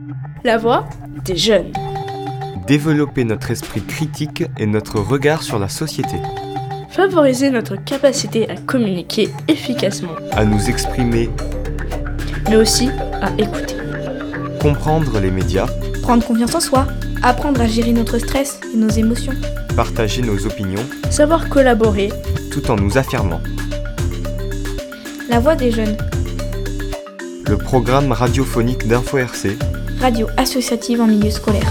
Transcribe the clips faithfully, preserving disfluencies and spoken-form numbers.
La voix des jeunes. Développer notre esprit critique et notre regard sur la société. Favoriser notre capacité à communiquer efficacement. À nous exprimer. Mais aussi à écouter. Comprendre les médias. Prendre confiance en soi. Apprendre à gérer notre stress et nos émotions. Partager nos opinions. Savoir collaborer. Tout en nous affirmant. La voix des jeunes. Le programme radiophonique d'Info R C. Radio associative en milieu scolaire.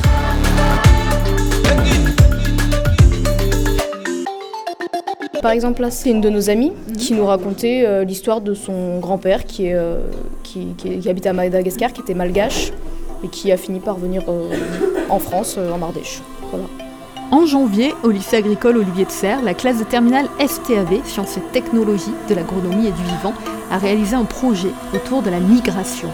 Par exemple, là, c'est une de nos amies qui nous racontait euh, l'histoire de son grand-père qui, est, euh, qui, qui, qui habite à Madagascar, qui était malgache et qui a fini par venir euh, en France, euh, en Ardèche. Voilà. En janvier, au lycée agricole Olivier de Serres, la classe de terminale S T A V, Sciences et Technologies de l'agronomie et du vivant, a réalisé un projet autour de la migration.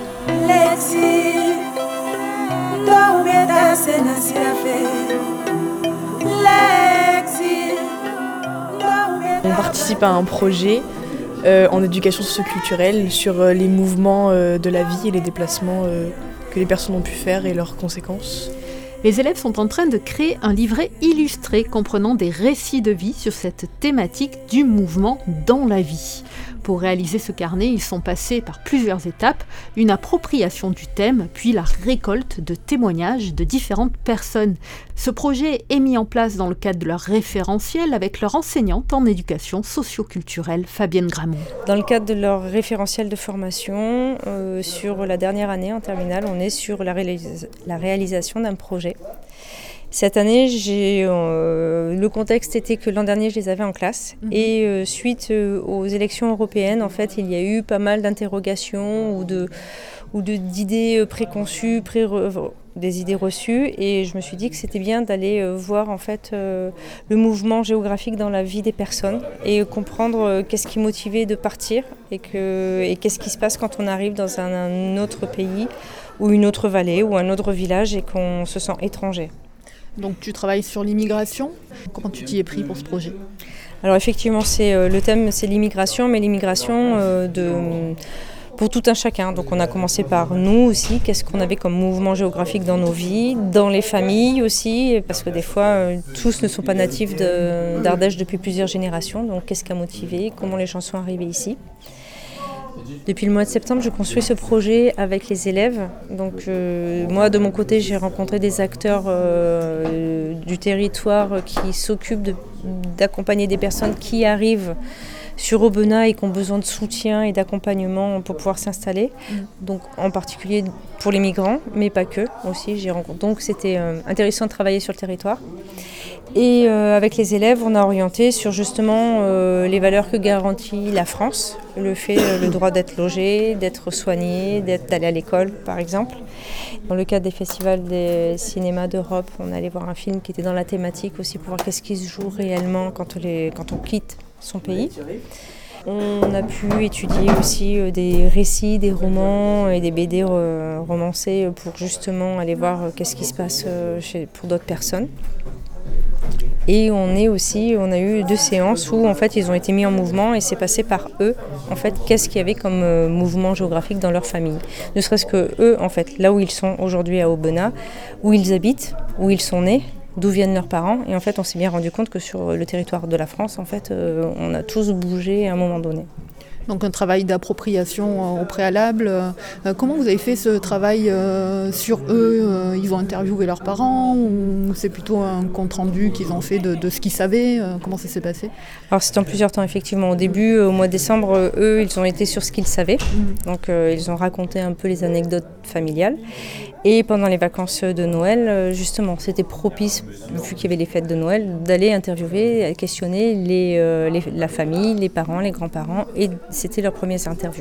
On participe à un projet euh, en éducation socio-culturelle sur euh, les mouvements euh, de la vie et les déplacements euh, que les personnes ont pu faire et leurs conséquences. Les élèves sont en train de créer un livret illustré comprenant des récits de vie sur cette thématique du mouvement dans la vie. Pour réaliser ce carnet, ils sont passés par plusieurs étapes, une appropriation du thème, puis la récolte de témoignages de différentes personnes. Ce projet est mis en place dans le cadre de leur référentiel avec leur enseignante en éducation socio-culturelle, Fabienne Gramont. Dans le cadre de leur référentiel de formation, euh, sur la dernière année en terminale, on est sur la, réalis- la réalisation d'un projet. Cette année, j'ai, euh, le contexte était que l'an dernier, je les avais en classe. Mmh. Et euh, suite euh, aux élections européennes, en fait, il y a eu pas mal d'interrogations ou, de, ou de, d'idées préconçues, pré- des idées reçues. Et je me suis dit que c'était bien d'aller euh, voir en fait, euh, le mouvement géographique dans la vie des personnes et comprendre euh, qu'est-ce qui motivait de partir et, que, et qu'est-ce qui se passe quand on arrive dans un, un autre pays ou une autre vallée ou un autre village et qu'on se sent étranger. Donc tu travailles sur l'immigration. Comment tu t'y es pris pour ce projet ? Alors effectivement, c'est, euh, le thème c'est l'immigration, mais l'immigration euh, de, pour tout un chacun. Donc on a commencé par nous aussi, qu'est-ce qu'on avait comme mouvement géographique dans nos vies, dans les familles aussi, parce que des fois euh, tous ne sont pas natifs de, d'Ardèche depuis plusieurs générations. Donc qu'est-ce qui a motivé, comment les gens sont arrivés ici. Depuis le mois de septembre, je construis ce projet avec les élèves. Donc, euh, moi, de mon côté, j'ai rencontré des acteurs euh, du territoire qui s'occupent de, d'accompagner des personnes qui arrivent sur Aubenas et qui ont besoin de soutien et d'accompagnement pour pouvoir s'installer. Mmh. Donc, en particulier pour les migrants, mais pas que aussi. J'ai rencontré. Donc, c'était euh, intéressant de travailler sur le territoire. Et euh, avec les élèves, on a orienté sur justement euh, les valeurs que garantit la France, le fait, euh, le droit d'être logé, d'être soigné, d'être, d'aller à l'école par exemple. Dans le cadre des festivals des cinémas d'Europe, on allait voir un film qui était dans la thématique aussi pour voir qu'est-ce qui se joue réellement quand on, les, quand on quitte son pays. On a pu étudier aussi des récits, des romans et des B D romancés pour justement aller voir qu'est-ce qui se passe chez, pour d'autres personnes. Et on est aussi, on a eu deux séances où en fait ils ont été mis en mouvement et c'est passé par eux en fait qu'est-ce qu'il y avait comme euh, mouvement géographique dans leur famille. Ne serait-ce que eux en fait là où ils sont aujourd'hui à Aubenas, où ils habitent, où ils sont nés, d'où viennent leurs parents et en fait on s'est bien rendu compte que sur le territoire de la France en fait euh, on a tous bougé à un moment donné. Donc un travail d'appropriation au préalable. Euh, comment vous avez fait ce travail euh, sur eux euh, Ils ont interviewé leurs parents ou c'est plutôt un compte-rendu qu'ils ont fait de, de ce qu'ils savaient euh, Comment ça s'est passé ? Alors c'était en plusieurs temps effectivement. Au début, au mois de décembre, eux, ils ont été sur ce qu'ils savaient. Mmh. Donc euh, ils ont raconté un peu les anecdotes familiales. Et pendant les vacances de Noël, justement, c'était propice, vu qu'il y avait les fêtes de Noël, d'aller interviewer, questionner les, euh, les, la famille, les parents, les grands-parents. Et c'était leurs premières interviews.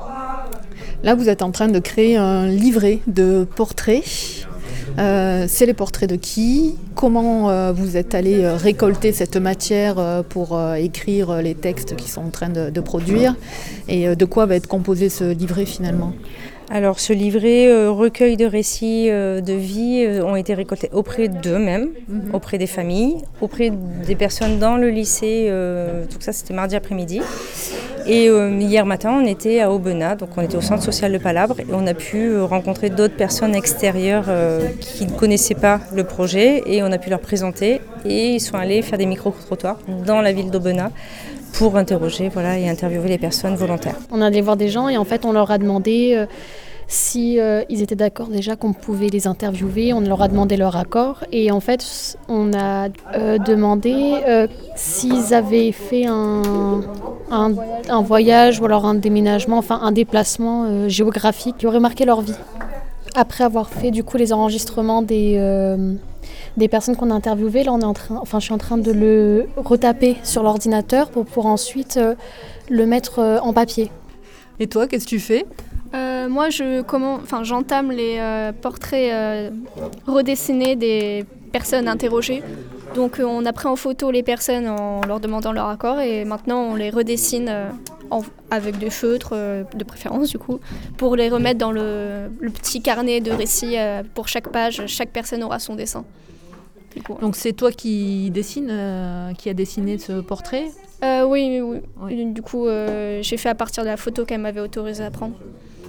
Là, vous êtes en train de créer un livret de portraits. Euh, c'est les portraits de qui ? Comment euh, vous êtes allé euh, récolter cette matière euh, pour euh, écrire les textes qui sont en train de, de produire ? Et euh, de quoi va être composé ce livret finalement ? Alors ce livret, euh, recueil de récits euh, de vie euh, ont été récoltés auprès d'eux-mêmes, mmh. auprès des familles, auprès des personnes dans le lycée, euh, tout ça c'était mardi après-midi. Et euh, hier matin, on était à Aubenas, donc on était au centre social de Palabre, et on a pu euh, rencontrer d'autres personnes extérieures euh, qui ne connaissaient pas le projet, et on a pu leur présenter, et ils sont allés faire des micro-trottoirs dans la ville d'Aubenas pour interroger voilà, et interviewer les personnes volontaires. On allait voir des gens et en fait on leur a demandé euh, si euh, ils étaient d'accord déjà qu'on pouvait les interviewer, on leur a demandé leur accord et en fait on a euh, demandé euh, s'ils avaient fait un, un, un voyage ou alors un déménagement, enfin un déplacement euh, géographique qui aurait marqué leur vie. Après avoir fait du coup les enregistrements des, euh, des personnes qu'on a interviewées, là on est en train, enfin je suis en train de le retaper sur l'ordinateur pour pouvoir ensuite euh, le mettre euh, en papier. Et toi, qu'est-ce que tu fais ? Euh, moi, je, comment, enfin, j'entame les euh, portraits euh, redessinés des personnes interrogées. Donc, euh, on a pris en photo les personnes en leur demandant leur accord et maintenant, on les redessine euh, en, avec des feutres, euh, de préférence du coup, pour les remettre dans le, le petit carnet de récits. Euh, pour chaque page, chaque personne aura son dessin. Du coup, Donc, c'est toi qui dessine, euh, qui a dessiné ce portrait ? euh, Oui, oui, oui. Oui. Du coup, euh, j'ai fait à partir de la photo qu'elle m'avait autorisé à prendre.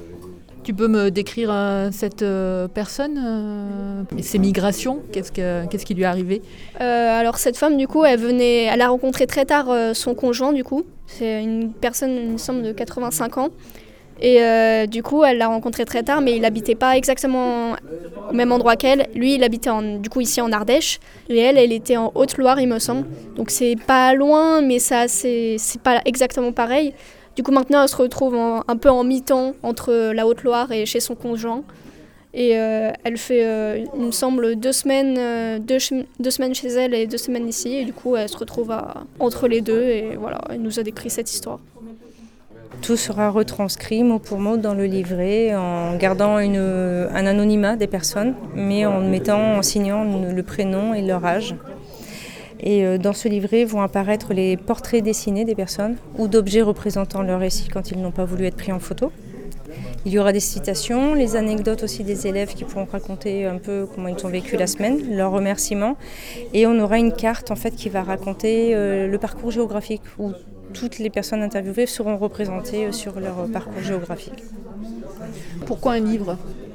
Tu peux me décrire euh, cette euh, personne euh, et ses migrations ? Qu'est-ce, que, qu'est-ce qui lui est arrivé ? Euh, alors cette femme, du coup, elle venait, elle a rencontré très tard euh, son conjoint, du coup. C'est une personne, il me semble, de quatre-vingt-cinq ans. Et euh, du coup, elle l'a rencontré très tard, mais il n'habitait pas exactement au même endroit qu'elle. Lui, il habitait en, du coup ici en Ardèche. Et elle, elle était en Haute-Loire, il me semble. Donc c'est pas loin, mais ça, c'est, c'est pas exactement pareil. Du coup, maintenant, elle se retrouve en, un peu en mi-temps entre la Haute-Loire et chez son conjoint. Et euh, elle fait, euh, il me semble, deux semaines, euh, deux, deux semaines chez elle et deux semaines ici. Et du coup, elle se retrouve à, entre les deux. Et voilà, elle nous a décrit cette histoire. Tout sera retranscrit mot pour mot dans le livret en gardant une, un anonymat des personnes, mais en mettant, en signant le prénom et leur âge. Et dans ce livret vont apparaître les portraits dessinés des personnes ou d'objets représentant leur récit quand ils n'ont pas voulu être pris en photo. Il y aura des citations, les anecdotes aussi des élèves qui pourront raconter un peu comment ils ont vécu la semaine, leurs remerciements. Et on aura une carte en fait, qui va raconter euh, le parcours géographique où toutes les personnes interviewées seront représentées sur leur parcours géographique. Pourquoi un livre ?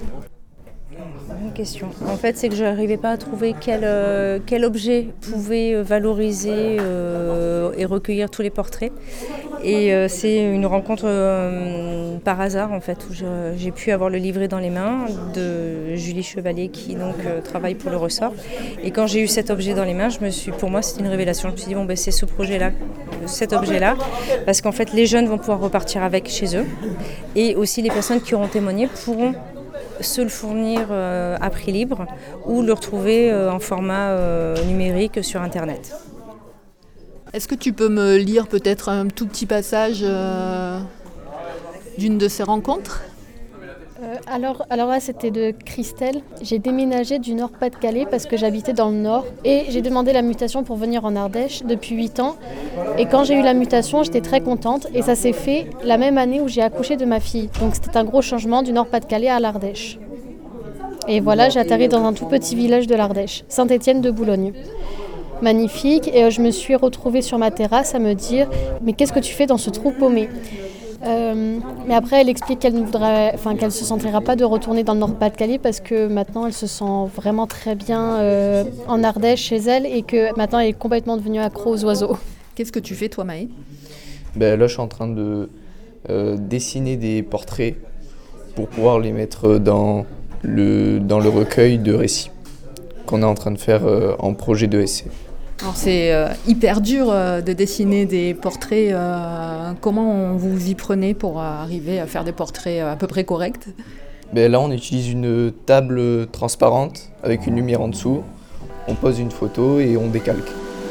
Bonne question. En fait, c'est que je n'arrivais pas à trouver quel, euh, quel objet pouvait valoriser euh, et recueillir tous les portraits. Et euh, c'est une rencontre euh, par hasard, en fait, où je, j'ai pu avoir le livret dans les mains de Julie Chevalier, qui donc euh, travaille pour le Ressort. Et quand j'ai eu cet objet dans les mains, je me suis, pour moi, c'était une révélation. Je me suis dit, bon, ben, c'est ce projet-là, cet objet-là, parce qu'en fait, les jeunes vont pouvoir repartir avec chez eux. Et aussi, les personnes qui auront témoigné pourront se le fournir euh, à prix libre ou le retrouver euh, en format euh, numérique sur Internet. Est-ce que tu peux me lire peut-être un tout petit passage euh, d'une de ces rencontres ? Euh, alors, alors là, c'était de Christelle. J'ai déménagé du Nord-Pas-de-Calais parce que j'habitais dans le Nord. Et j'ai demandé la mutation pour venir en Ardèche depuis huit ans. Et quand j'ai eu la mutation, j'étais très contente. Et ça s'est fait la même année où j'ai accouché de ma fille. Donc c'était un gros changement du Nord-Pas-de-Calais à l'Ardèche. Et voilà, j'ai atterri dans un tout petit village de l'Ardèche, Saint-Étienne de Boulogne. Magnifique. Et je me suis retrouvée sur ma terrasse à me dire « Mais qu'est-ce que tu fais dans ce trou paumé ?» Euh, mais après, elle explique qu'elle ne voudrait, enfin, qu'elle se sentira pas de retourner dans le Nord-Pas-de-Calais parce que maintenant, elle se sent vraiment très bien euh, en Ardèche chez elle et que maintenant, elle est complètement devenue accro aux oiseaux. Qu'est-ce que tu fais, toi, Maë ? Ben là, je suis en train de euh, dessiner des portraits pour pouvoir les mettre dans le, dans le recueil de récits qu'on est en train de faire euh, en projet de essai. Alors c'est euh, hyper dur euh, de dessiner des portraits. Euh, comment vous y prenez pour arriver à faire des portraits à peu près corrects ? Ben là, on utilise une table transparente avec une lumière en dessous. On pose une photo et on décalque.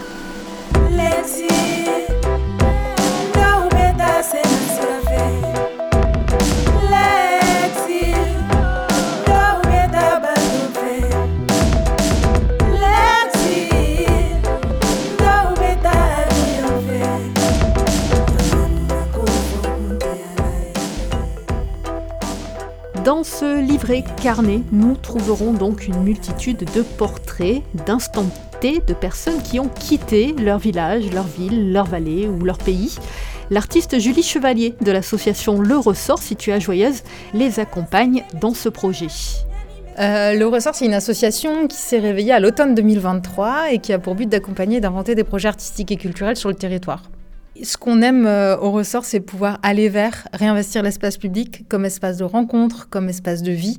Dans ce livret carnet, nous trouverons donc une multitude de portraits, d'instants T de personnes qui ont quitté leur village, leur ville, leur vallée ou leur pays L'artiste Julie Chevalier de l'association Le Ressort, située à Joyeuse, les accompagne dans ce projet. Euh, le Ressort, c'est une association qui s'est réveillée à l'automne deux mille vingt-trois et qui a pour but d'accompagner et d'inventer des projets artistiques et culturels sur le territoire. Ce qu'on aime euh, au Ressort, c'est pouvoir aller vers, réinvestir l'espace public comme espace de rencontre, comme espace de vie.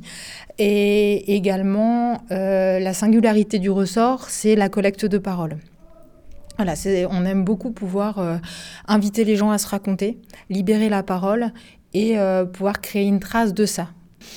Et également, euh, la singularité du Ressort, c'est la collecte de paroles. Voilà, c'est, on aime beaucoup pouvoir euh, inviter les gens à se raconter, libérer la parole et euh, pouvoir créer une trace de ça.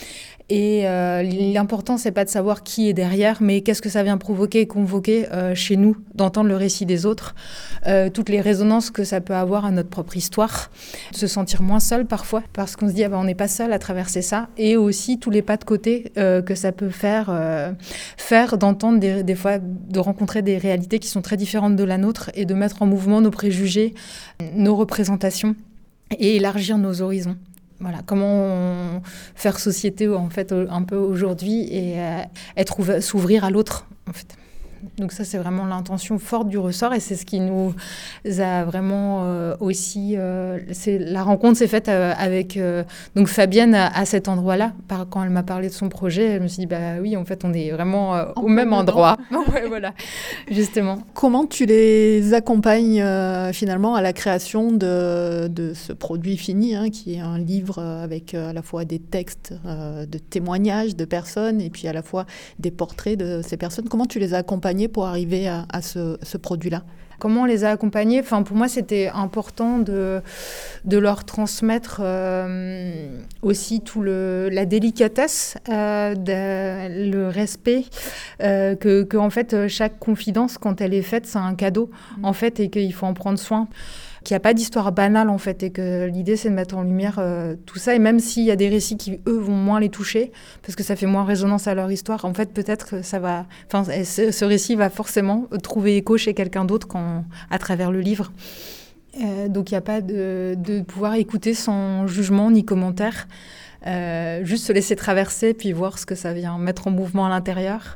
Et euh, l'important, c'est pas de savoir qui est derrière, mais qu'est-ce que ça vient provoquer et convoquer euh, chez nous, d'entendre le récit des autres, euh, toutes les résonances que ça peut avoir à notre propre histoire, de se sentir moins seul parfois, parce qu'on se dit ah ben, on n'est pas seul à traverser ça, et aussi tous les pas de côté euh, que ça peut faire, euh, faire d'entendre des, des fois, de rencontrer des réalités qui sont très différentes de la nôtre, et de mettre en mouvement nos préjugés, nos représentations, et élargir nos horizons. Voilà, comment faire société en fait un peu aujourd'hui et euh, être ouvert, s'ouvrir à l'autre en fait. Donc ça, c'est vraiment l'intention forte du Ressort et c'est ce qui nous a vraiment euh, aussi... Euh, c'est, la rencontre s'est faite euh, avec euh, donc Fabienne à, à cet endroit-là. Par, quand elle m'a parlé de son projet, je me suis dit, bah oui, en fait, on est vraiment euh, au même endroit. Ouais, voilà, justement. Comment tu les accompagnes euh, finalement à la création de, de ce produit fini, hein, qui est un livre avec euh, à la fois des textes, euh, de témoignages de personnes et puis à la fois des portraits de ces personnes. Comment tu les accompagnes pour arriver à, à ce, ce produit-là? Comment on les a accompagnés? Enfin, pour moi, c'était important de, de leur transmettre euh, aussi tout le, la délicatesse, euh, de, le respect, euh, que, que en fait, chaque confidence, quand elle est faite, c'est un cadeau, en fait, et qu'il faut en prendre soin. Qu'il n'y a pas d'histoire banale, en fait, et que l'idée, c'est de mettre en lumière euh, tout ça. Et même s'il y a des récits qui, eux, vont moins les toucher, parce que ça fait moins résonance à leur histoire, en fait, peut-être que ça va... Enfin, ce, ce récit va forcément trouver écho chez quelqu'un d'autre quand, à travers le livre. Euh, donc, il n'y a pas de, de pouvoir écouter sans jugement ni commentaire. Euh, juste se laisser traverser, puis voir ce que ça vient mettre en mouvement à l'intérieur.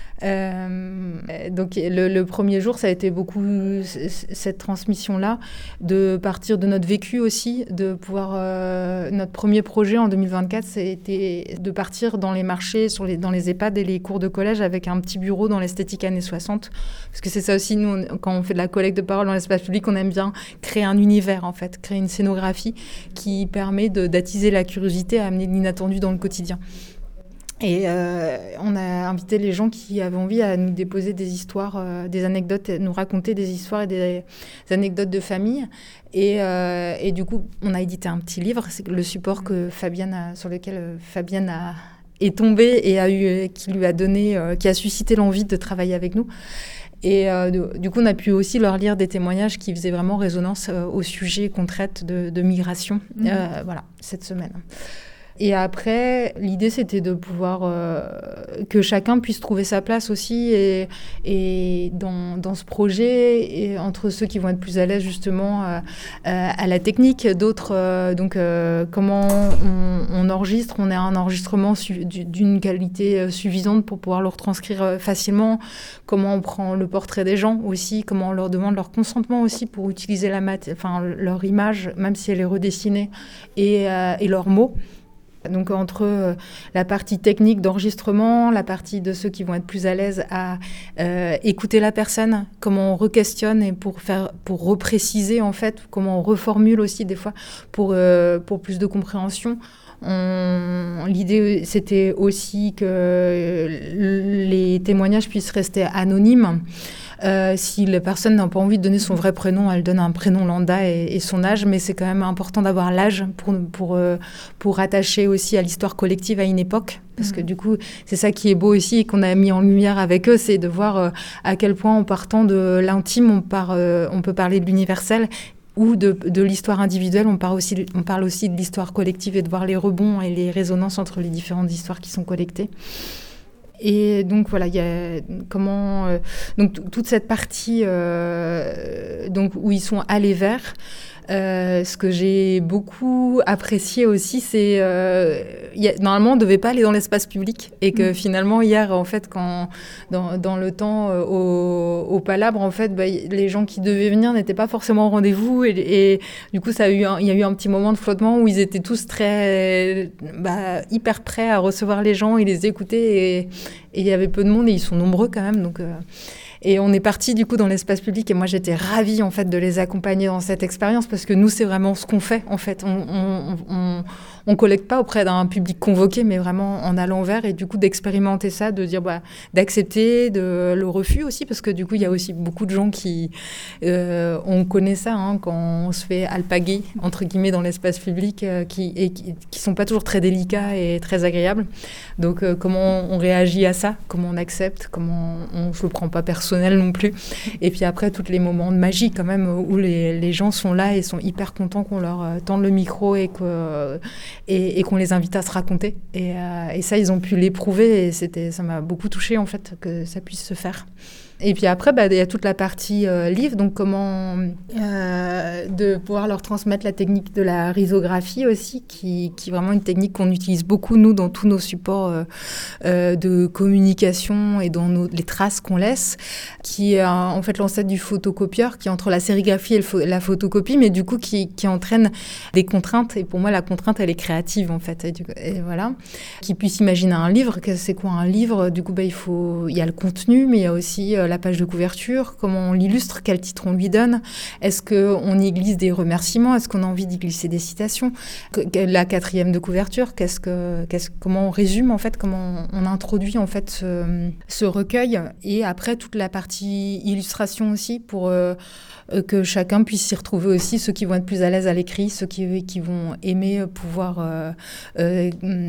Euh, donc le, le premier jour, ça a été beaucoup c- cette transmission-là, de partir de notre vécu aussi, de pouvoir... Euh, notre premier projet en deux mille vingt-quatre, c'était de partir dans les marchés, sur les, dans les EHPAD et les cours de collège avec un petit bureau dans l'esthétique années soixante. Parce que c'est ça aussi, nous, on, quand on fait de la collecte de parole dans l'espace public, on aime bien créer un univers, en fait, créer une scénographie qui permet de, d'attiser la curiosité, à amener de l'inattendu dans le quotidien. Et euh, on a invité les gens qui avaient envie à nous déposer des histoires, euh, des anecdotes, nous raconter des histoires et des, des anecdotes de famille. Et, euh, et du coup, on a édité un petit livre, c'est le support que Fabienne a, sur lequel Fabienne a, est tombée et a eu, qui lui a donné, euh, qui a suscité l'envie de travailler avec nous. Et euh, du coup, on a pu aussi leur lire des témoignages qui faisaient vraiment résonance euh, au sujet qu'on traite de, de migration, mmh. euh, voilà, cette semaine. Et après, l'idée, c'était de pouvoir... Euh, que chacun puisse trouver sa place aussi et, et dans, dans ce projet, et entre ceux qui vont être plus à l'aise, justement, euh, euh, à la technique, d'autres, euh, donc, euh, comment on, on enregistre, on a un enregistrement su, d'une qualité suffisante pour pouvoir le retranscrire facilement, comment on prend le portrait des gens aussi, comment on leur demande leur consentement aussi pour utiliser la mat- enfin, leur image, même si elle est redessinée, et, euh, et leurs mots. Donc entre euh, la partie technique d'enregistrement, la partie de ceux qui vont être plus à l'aise à euh, écouter la personne, comment on re-questionne et pour faire, pour repréciser en fait, comment on reformule aussi des fois pour, euh, pour plus de compréhension. On, l'idée, c'était aussi que les témoignages puissent rester anonymes. Euh, si la personne n'a pas envie de donner son vrai prénom, elle donne un prénom lambda et, et son âge, mais c'est quand même important d'avoir l'âge pour, pour, euh, pour rattacher aussi à l'histoire collective à une époque. Parce mmh. que du coup, c'est ça qui est beau aussi et qu'on a mis en lumière avec eux, c'est de voir euh, à quel point en partant de l'intime, on, part, euh, on peut parler de l'universel, ou de, de l'histoire individuelle, on parle, aussi, on parle aussi de l'histoire collective et de voir les rebonds et les résonances entre les différentes histoires qui sont collectées. Et donc voilà, il y a comment euh, donc t- toute cette partie euh, donc où ils sont allés vers Euh, ce que j'ai beaucoup apprécié aussi, c'est euh, y a, normalement on ne devait pas aller dans l'espace public et que mmh. finalement hier, en fait, quand dans, dans le temps euh, au, au Palabre, en fait, bah, les gens qui devaient venir n'étaient pas forcément au rendez-vous et, et du coup, ça a eu un, il y a eu un petit moment de flottement où ils étaient tous très bah, hyper prêts à recevoir les gens, ils les écoutaient et il y avait peu de monde et ils sont nombreux quand même, donc. Euh, Et on est parti du coup dans l'espace public et moi j'étais ravie en fait de les accompagner dans cette expérience parce que nous c'est vraiment ce qu'on fait en fait. On, on, on, on collecte pas auprès d'un public convoqué mais vraiment en allant vers et du coup d'expérimenter ça, de dire bah, d'accepter de, le refus aussi parce que du coup il y a aussi beaucoup de gens qui euh, on connaît ça hein, quand on se fait alpaguer entre guillemets dans l'espace public euh, qui, et qui, qui sont pas toujours très délicats et très agréables. Donc euh, comment on réagit à ça, comment on accepte, comment on, on se le prend pas personnellement non plus. Et puis après, tous les moments de magie quand même où les, les gens sont là et sont hyper contents qu'on leur euh, tende le micro et, que, euh, et, et qu'on les invite à se raconter. Et, euh, et ça, ils ont pu l'éprouver et c'était, ça m'a beaucoup touchée en fait que ça puisse se faire. Et puis après, bah, il y a toute la partie euh, livre, donc comment euh, de pouvoir leur transmettre la technique de la risographie aussi, qui, qui est vraiment une technique qu'on utilise beaucoup, nous, dans tous nos supports euh, euh, de communication et dans nos, les traces qu'on laisse, qui est euh, en fait l'ancêtre du photocopieur, qui est entre la sérigraphie et le pho- la photocopie, mais du coup qui, qui entraîne des contraintes. Et pour moi, la contrainte, elle est créative, en fait. Et, du, et voilà. Qui puisse imaginer un livre. C'est quoi un livre ? Du coup, bah, il faut, il y a le contenu, mais il y a aussi euh, la page de couverture, comment on l'illustre, quel titre on lui donne, est-ce qu'on y glisse des remerciements, est-ce qu'on a envie d'y glisser des citations, la quatrième de couverture, qu'est-ce que, qu'est-ce, comment on résume en fait, comment on introduit en fait ce, ce recueil, et après toute la partie illustration aussi pour euh, que chacun puisse s'y retrouver aussi, ceux qui vont être plus à l'aise à l'écrit, ceux qui, qui vont aimer pouvoir euh, euh,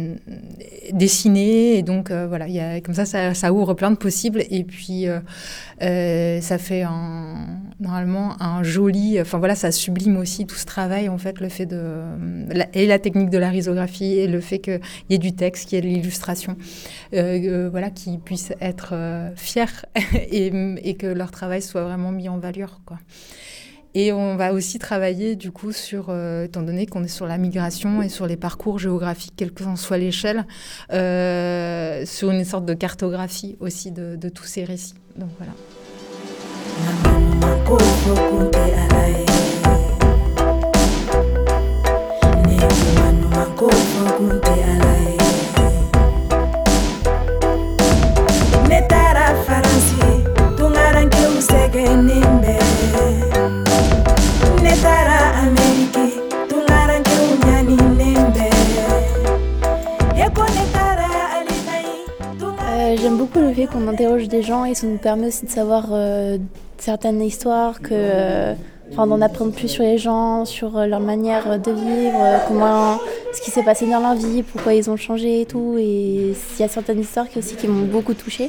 dessiner, et donc euh, voilà, y a, comme ça, ça, ça ouvre plein de possibles, et puis euh, Euh, ça fait un, normalement un joli, enfin voilà, ça sublime aussi tout ce travail en fait, le fait de la, et la technique de la risographie et le fait qu'il y ait du texte, qu'il y ait de l'illustration, euh, euh, voilà, qu'ils puissent être euh, fiers et, et que leur travail soit vraiment mis en valeur, quoi. Et on va aussi travailler du coup sur, euh, étant donné qu'on est sur la migration et sur les parcours géographiques, quelle qu'en soit l'échelle, euh, sur une sorte de cartographie aussi de, de tous ces récits. Donc voilà. Euh, j'aime beaucoup le fait qu'on interroge des gens et ça nous permet aussi de savoir euh, certaines histoires, que, euh, enfin, d'en apprendre plus sur les gens, sur euh, leur manière de vivre, euh, comment, ce qui s'est passé dans leur vie, pourquoi ils ont changé et tout. Et il y a certaines histoires qui, aussi, qui m'ont beaucoup touchée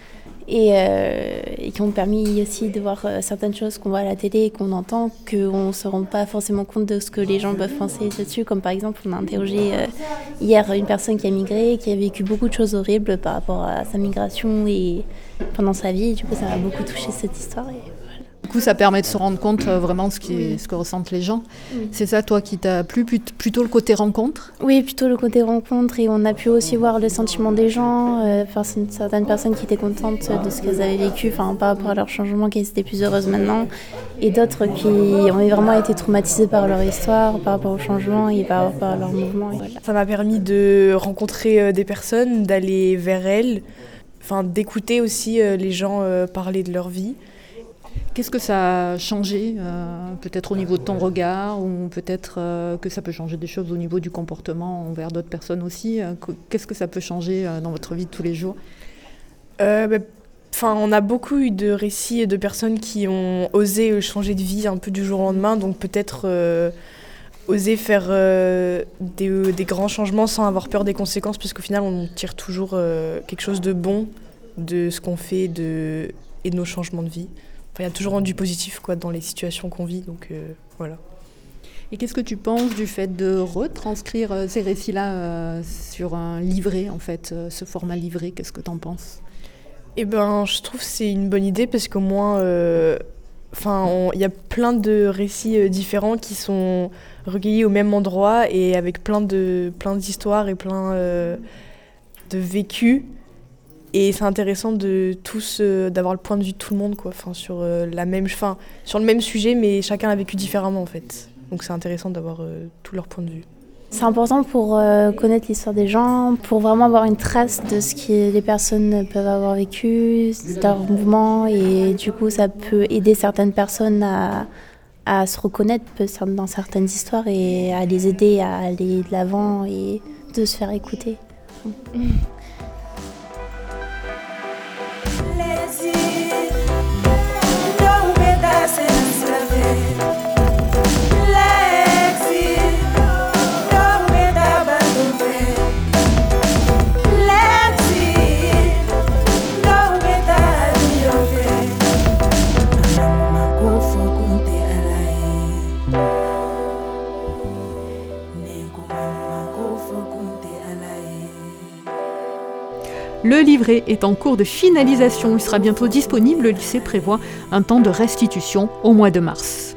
et, euh, et qui ont permis aussi de voir euh, certaines choses qu'on voit à la télé et qu'on entend, qu'on ne se rend pas forcément compte de ce que les gens peuvent penser dessus. Comme par exemple, on a interrogé euh, hier une personne qui a migré, qui a vécu beaucoup de choses horribles par rapport à sa migration et pendant sa vie. Et du coup, ça m'a beaucoup touché cette histoire. Et... Du coup, ça permet de se rendre compte euh, vraiment de ce, qui est, ce que ressentent les gens. Oui. C'est ça, toi, qui t'a plu, plutôt le côté rencontre ? Oui, plutôt le côté rencontre. Et on a pu aussi voir le sentiment des gens. Euh, certaines personnes qui étaient contentes de ce qu'elles avaient vécu par rapport à leur changement, qu'elles étaient plus heureuses maintenant. Et d'autres qui ont vraiment été traumatisées par leur histoire, par rapport au changement et par rapport à leur mouvement. Et voilà. Ça m'a permis de rencontrer des personnes, d'aller vers elles, enfin, d'écouter aussi les gens parler de leur vie. Qu'est-ce que ça a changé, euh, peut-être au niveau de ton regard, ou peut-être euh, que ça peut changer des choses au niveau du comportement envers d'autres personnes aussi. euh, Qu'est-ce que ça peut changer euh, dans votre vie de tous les jours ? euh, bah, on a beaucoup eu de récits de personnes qui ont osé changer de vie un peu du jour au lendemain, donc peut-être euh, oser faire euh, des, euh, des grands changements sans avoir peur des conséquences, parce qu'au final on tire toujours euh, quelque chose de bon de ce qu'on fait de, et de nos changements de vie. Il y a toujours du positif quoi, dans les situations qu'on vit, donc euh, voilà. Et qu'est-ce que tu penses du fait de retranscrire euh, ces récits-là euh, sur un livret, en fait, euh, ce format livret, qu'est-ce que tu en penses ? Eh ben, je trouve que c'est une bonne idée parce qu'au moins, euh, enfin, il y a plein de récits euh, différents qui sont recueillis au même endroit et avec plein de plein d'histoires et plein euh, de vécus. Et c'est intéressant de tous euh, d'avoir le point de vue de tout le monde, quoi. Enfin, sur euh, la même, enfin, sur le même sujet, mais chacun l'a vécu différemment en fait. Donc c'est intéressant d'avoir euh, tous leurs points de vue. C'est important pour euh, connaître l'histoire des gens, pour vraiment avoir une trace de ce que les personnes peuvent avoir vécu, de leur mouvement, et du coup ça peut aider certaines personnes à, à se reconnaître dans certaines histoires et à les aider à aller de l'avant et de se faire écouter. Le livret est en cours de finalisation. Il sera bientôt disponible. Le lycée prévoit un temps de restitution au mois de mars.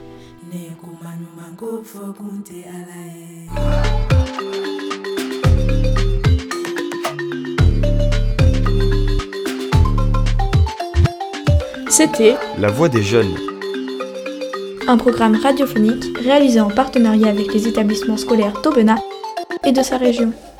C'était La Voix des Jeunes, un programme radiophonique réalisé en partenariat avec les établissements scolaires d'Aubenas et de sa région.